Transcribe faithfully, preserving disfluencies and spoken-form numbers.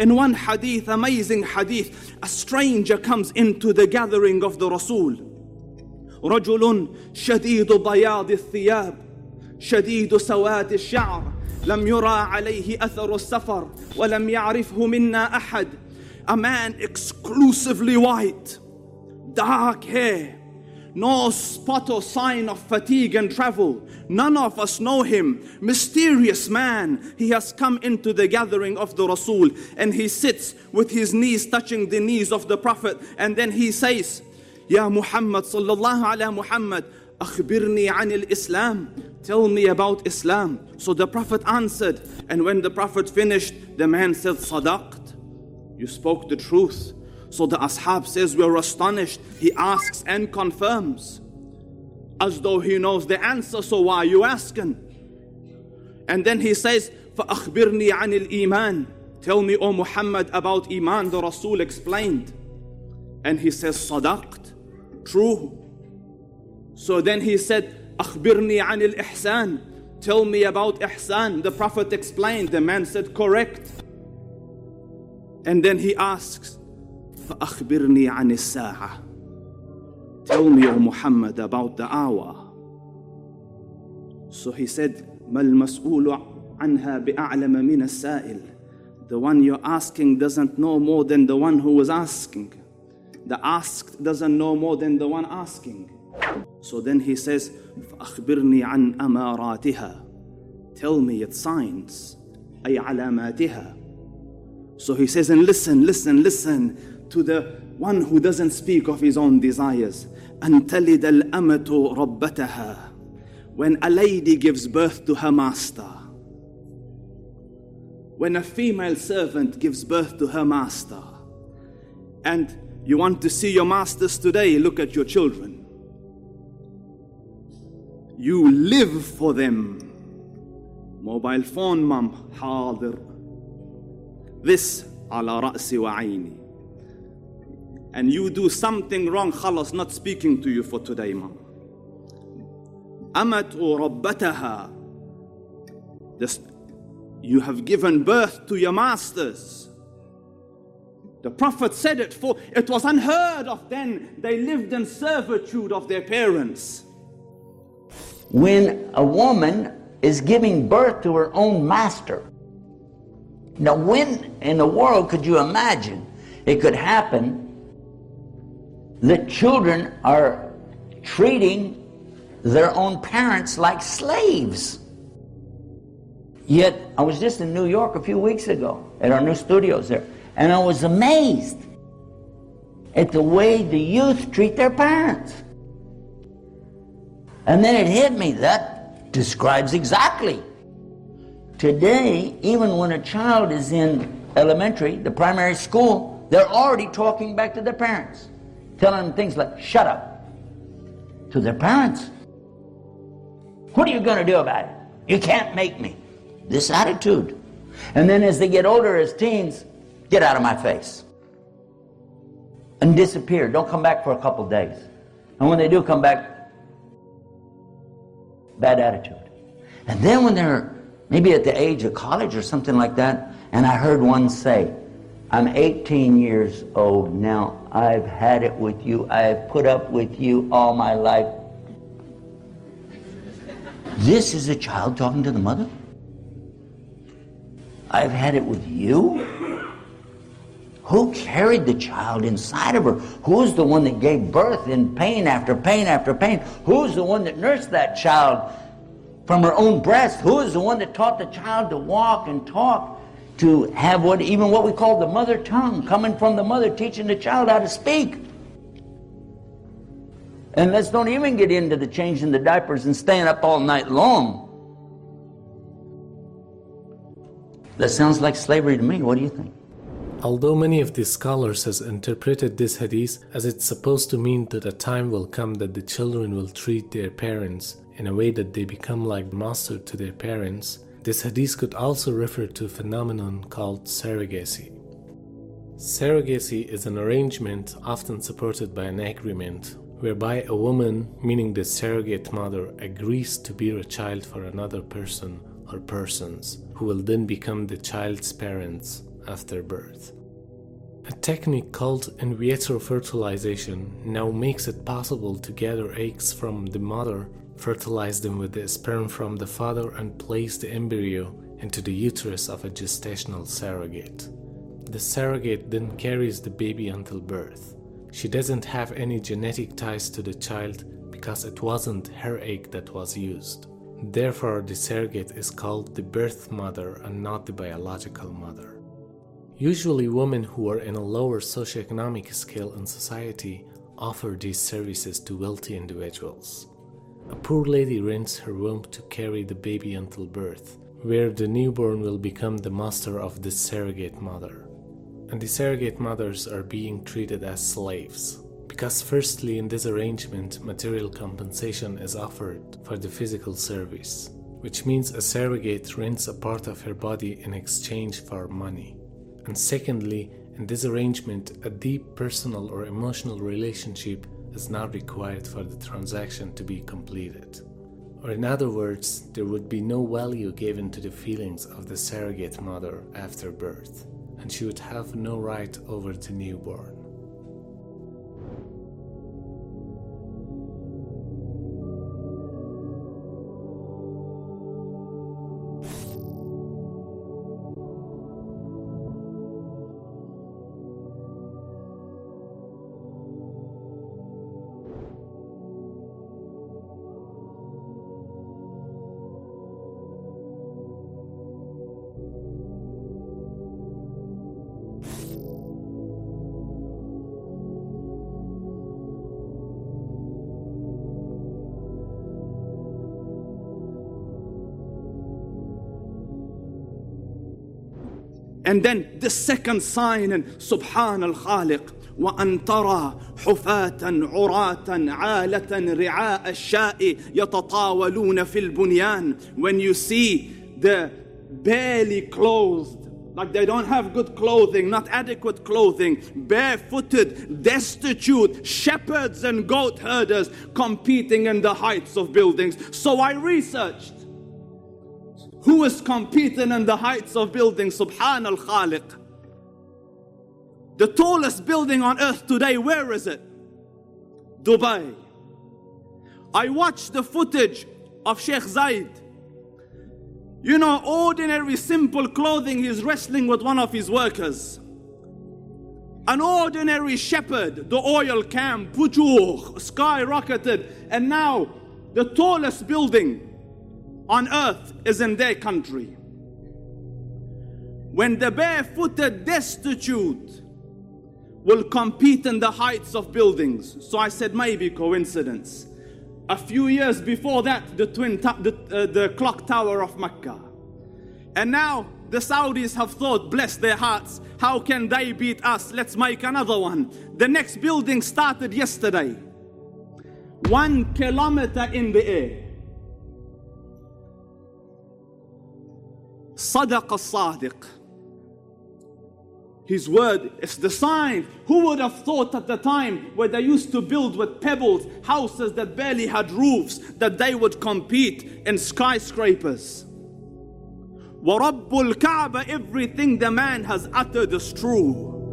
In one hadith, amazing hadith, a stranger comes into the gathering of the Rasul. رجل شديد بياض الثياب شديد سواد الشعر لم يرى عليه أثر السفر ولم يعرفه منا أحد. A man exclusively white, dark hair, no spot or sign of fatigue and travel. None of us know him. Mysterious man. He has come into the gathering of the Rasul, and he sits with his knees touching the knees of the Prophet, and then he says, Ya Muhammad sallallahu ala Muhammad, akhbirni anil Islam. Tell me about Islam. So the Prophet answered, and when the Prophet finished, the man said, Sadaqt. You spoke the truth. So the ashab says, we're astonished. He asks and confirms, as though he knows the answer, so why are you asking? And then he says, فَأَخْبِرْنِي عَنِ الْإِيمَانِ. Tell me, O Muhammad, about Iman. The Rasul explained. And he says, Sadaqt. True. So then he said, أَخْبِرْنِي عَنِ الْإِحْسَانِ. Tell me about Ihsan. The Prophet explained. The man said, correct. And then he asks, فَأَخْبِرْنِي عَنِ السَّاعَةِ. Tell me, O Muhammad, about the hour. So he said, مَا الْمَسْئُولُ عَنْهَا بِأَعْلَمَ مِنَ السَّائِلِ. The one you're asking doesn't know more than the one who was asking. The asked doesn't know more than the one asking. So then he says, فَأَخْبِرْنِي عَنْ أَمَارَاتِهَا. Tell me its signs, أي علاماتها. So he says, and listen, listen, listen to the one who doesn't speak of his own desires. أَن تَلِدَ الْأَمَةُ رَبَّتَهَا. When a lady gives birth to her master. When a female servant gives birth to her master. And you want to see your masters today, look at your children. You live for them. Mobile phone, mom, حاضر. This, على رأسي وعيني. And you do something wrong, خلاص, not speaking to you for today, mom. أمت ربتها. This, you have given birth to your masters. The Prophet said it, for it was unheard of then. They lived in servitude of their parents. When a woman is giving birth to her own master. Now, when in the world could you imagine it could happen that children are treating their own parents like slaves? Yet, I was just in New York a few weeks ago at our new studios there, and I was amazed at the way the youth treat their parents. And then it hit me, that describes exactly. Today, even when a child is in elementary, the primary school, they're already talking back to their parents, telling them things like, shut up, to their parents. What are you going to do about it? You can't make me. This attitude. And then as they get older, as teens, get out of my face. And disappear. Don't come back for a couple days. And when they do come back, bad attitude. And then when they're maybe at the age of college or something like that, and I heard one say, I'm eighteen years old now, I've had it with you, I've put up with you all my life. This is a child talking to the mother? I've had it with you? Who carried the child inside of her? Who's the one that gave birth in pain after pain after pain? Who's the one that nursed that child from her own breast? Who is the one that taught the child to walk and talk, to have what even what we call the mother tongue, coming from the mother, teaching the child how to speak? And let's don't even get into the changing the diapers and staying up all night long. That sounds like slavery to me. What do you think? Although many of these scholars has interpreted this hadith as it's supposed to mean that a time will come that the children will treat their parents in a way that they become like master to their parents, this hadith could also refer to a phenomenon called surrogacy. Surrogacy is an arrangement often supported by an agreement whereby a woman, meaning the surrogate mother, agrees to bear a child for another person or persons who will then become the child's parents after birth. A technique called in vitro fertilization now makes it possible to gather eggs from the mother, fertilize them with the sperm from the father, and place the embryo into the uterus of a gestational surrogate. The surrogate then carries the baby until birth. She doesn't have any genetic ties to the child because it wasn't her egg that was used. Therefore, the surrogate is called the birth mother and not the biological mother. Usually, women who are in a lower socioeconomic scale in society offer these services to wealthy individuals. A poor lady rents her womb to carry the baby until birth, where the newborn will become the master of the surrogate mother. And the surrogate mothers are being treated as slaves, because firstly, in this arrangement, material compensation is offered for the physical service, which means a surrogate rents a part of her body in exchange for money. And secondly, in this arrangement, a deep personal or emotional relationship is not required for the transaction to be completed. Or in other words, there would be no value given to the feelings of the surrogate mother after birth, and she would have no right over the newborn. And then the second sign, and Subhan al-Khaliq, وَأَن تَرَى حُفَاةً عُرَاةً عَالَةً رِعَاءَ الشَّاءِ يَتَطَاوَلُونَ فِي الْبُنْيَانِ. When you see the barely clothed, like they don't have good clothing, not adequate clothing, barefooted, destitute, shepherds and goat herders competing in the heights of buildings. So I researched, who is competing in the heights of buildings? Subhan al-Khaliq. The tallest building on earth today, where is it? Dubai. I watched the footage of Sheikh Zayed. You know, ordinary simple clothing, he's wrestling with one of his workers. An ordinary shepherd, the oil camp, Pujuh, skyrocketed, and now the tallest building on earth is in their country. When the barefooted destitute will compete in the heights of buildings. So I said maybe coincidence. A few years before that, the twin ta- the, uh, the clock tower of Mecca. And now the Saudis have thought, bless their hearts, how can they beat us? Let's make another one. The next building started yesterday. One kilometer in the air. Sadaq al-Sadiq. His word is the sign. Who would have thought at the time where they used to build with pebbles houses that barely had roofs, that they would compete in skyscrapers? وَرَبُّ الْكَعْبَ, everything the man has uttered is true.